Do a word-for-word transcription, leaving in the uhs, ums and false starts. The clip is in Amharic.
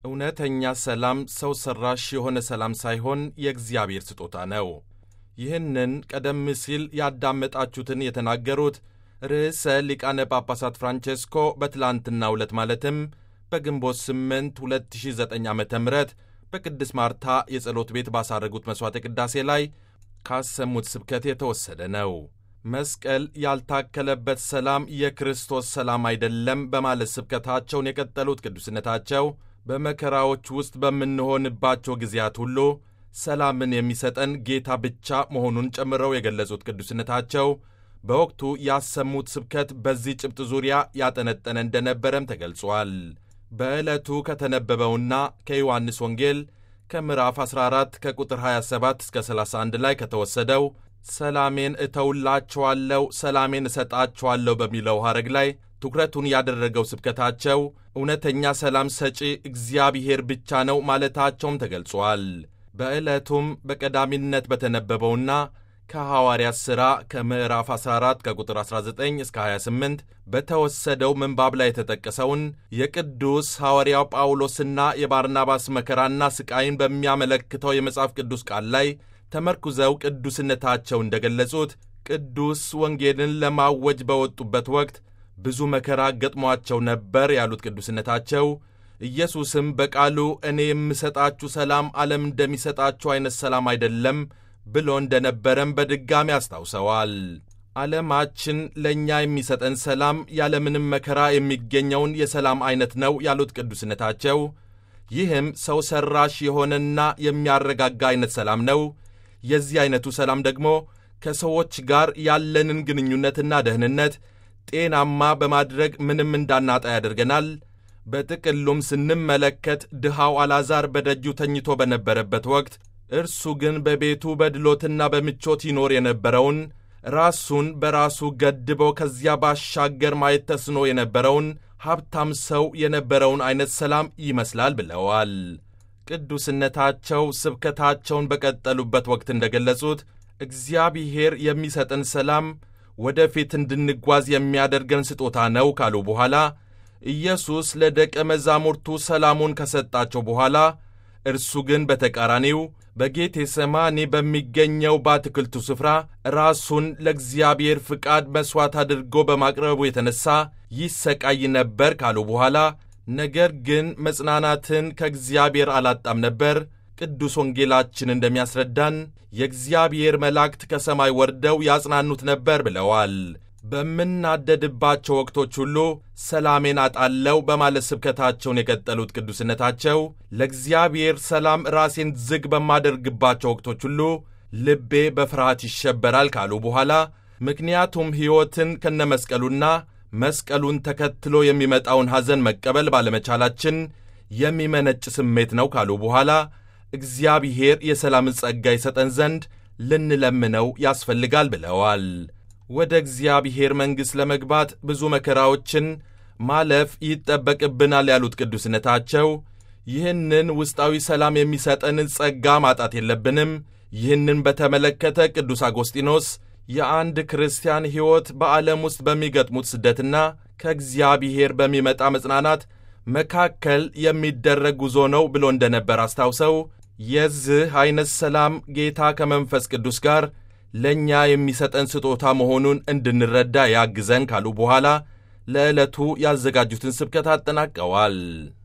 እውነተኛ ሰላም ሰው ሰራሽ የሆነ ሰላም ሳይሆን የእግዚአብሔር ስጦታ ነው። ይህንን ቀደም ሲል ያዳመጣችሁትን የተናገሩት ርዕሰ ሊቃነ ጳጳሳት ፍራንቼስኮ በትላንትናው ዕለት ማለትም በግንቦት ስምንት ሁለት ሺህ ዘጠኝ ዓመተ ምህረት በቅድስት ማርታ የጸሎት ቤት ባሳረጉት መሥዋዕተ ቅዳሴ ላይ ካሰሙት ስብከት የተወሰደ ነው። መስቀል ያልታከለበት ሰላም የክርስቶስ ሰላም አይደለም በማለት ስብከታቸውን የቀጠሉት ቅዱስነታቸው በመከራዎች ውስጥ በምንሆንባቸው ጊዜያት ሁሉ ሰላምን የሚሰጠን ጌታ ብቻ መሆኑን ጨምረው የገለጹት ቅዱስነታቸው በወቅቱ ያሰሙት ስብከት በዚህ ጭብጥ ዙሪያ ያጠነጠነ እንደነበረም ተገልጿል። በዕለቱ ከተነበበውና ከዮሐንስ ወንጌል ከምዕራፍ አስራ አራት ከቁጥር ሃያ ሰባት እስከ ሰላሳ አንድ ላይ ከተወሰደው ሰላሜን እተውላችኋለሁ፣ ሰላሜን እሰጣችኋለሁ በሚለው ሐረግ ላይ ትኩረቱን ያደረገው ስብከታቸው እውነተኛ ሰላም ሰጪ እግዚአብሔር ብቻ ነው ማለታቸውም ተገልጿል። በዕለቱም በቀዳሚነት በተነበበውና ከሐዋርያት ሥራ ከምዕራፍ አስራ አራት ከቁጥር አስራ ዘጠኝ እስከ ሃያ ስምንት በተወሰደው ምንባብ ላይ የተጠቀሰውን የቅዱስ ሐዋርያው ጳውሎስና የባርናባስ መከራና ስቃይን በሚያመለክተው የመጽሐፍ ቅዱስ ቃል ላይ ተመርኩዘው ቅዱስነታቸው እንደገለጹት ቅዱስ ወንጌልን ለማወጅ በወጡበት ወቅት ብዙ መከራ ገጥሟቸው ነበር ያሉት ቅዱስነታቸው ኢየሱስም በቃሉ እኔ የምሰጣችሁ ሰላም ዓለም እንደሚሰጣችሁ አይነት ሰላም አይደለም ብሎ እንደነበረም በድጋሚ አስታውሰዋል። ዓለማችን ለእኛ የሚሰጠን ሰላም ያለምንም መከራ የሚገኘውን የሰላም አይነት ነው ያሉት ቅዱስነታቸው ይህም ሰው ሰራሽ የሆነና የሚያረጋጋ አይነት ሰላም ነው። የዚህ አይነቱ ሰላም ደግሞ ከሰዎች ጋር ያለንን ግንኙነትና ደህንነት ጤናማ በማድረግ ምንም እንዳናጣ ያደርገናል። በጥቅሉም ስንመለከት ድሃው አልዓዛር በደጁ ተኝቶ በነበረበት ወቅት እርሱ ግን በቤቱ በድሎትና በምቾት ይኖር የነበረውን ራሱን በራሱ ገድቦ ከዚያ ባሻገር ማየት ተስኖ የነበረውን ሀብታም ሰው የነበረውን አይነት ሰላም ይመስላል ብለዋል። ቅዱስነታቸው ስብከታቸውን በቀጠሉበት ወቅት እንደገለጹት እግዚአብሔር የሚሰጠን ሰላም ወደፊት እንድንጓዝ የሚያደርገን ስጦታ ነው ካሉ በኋላ ኢየሱስ ለደቀ መዛሙርቱ ሰላሙን ከሰጣቸው በኋላ እርሱ ግን በተቃራኒው በጌቴሰማኒ በሚገኘው በአትክልቱ ስፍራ ራሱን ለእግዚአብሔር ፍቃድ መሥዋዕት አድርጎ በማቅረቡ የተነሣ ይሰቃይ ነበር ካሉ በኋላ ነገር ግን መጽናናትን ከእግዚአብሔር አላጣም ነበር። ቅዱስ ወንጌላችን እንደሚያስረዳን የእግዚአብሔር መላእክት ከሰማይ ወርደው ያጽናኑት ነበር ብለዋል። በምናደድባቸው ወቅቶች ሁሉ ሰላሜን አጣለው በማለት ስብከታቸውን የቀጠሉት ቅዱስነታቸው ለእግዚአብሔር ሰላም ራሴን ዝግ በማደርግባቸው ወቅቶች ሁሉ ልቤ በፍርሃት ይሸበራል ካሉ በኋላ ምክንያቱም ሕይወትን ከነመስቀሉና መስቀሉን ተከትሎ የሚመጣውን ሐዘን መቀበል ባለመቻላችን የሚመነጭ ስሜት ነው ካሉ በኋላ እግዚአብሔር የሰላምን ጸጋ ይሰጠን ዘንድ ልንለምነው ያስፈልጋል ብለዋል። ወደ እግዚአብሔር መንግሥት ለመግባት ብዙ መከራዎችን ማለፍ ይጠበቅብናል ያሉት ቅዱስነታቸው ይህንን ውስጣዊ ሰላም የሚሰጠንን ጸጋ ማጣት የለብንም። ይህንን በተመለከተ ቅዱስ አጎስጢኖስ የአንድ ክርስቲያን ሕይወት በዓለም ውስጥ በሚገጥሙት ስደትና ከእግዚአብሔር በሚመጣ መጽናናት መካከል የሚደረግ ጉዞ ነው ብሎ እንደነበር አስታውሰው የዚህ አይነት ሰላም ጌታ ከመንፈስ ቅዱስ ጋር ለእኛ የሚሰጠን ስጦታ መሆኑን እንድንረዳ ያግዘን ካሉ በኋላ ለዕለቱ ያዘጋጁትን ስብከት አጠናቀዋል።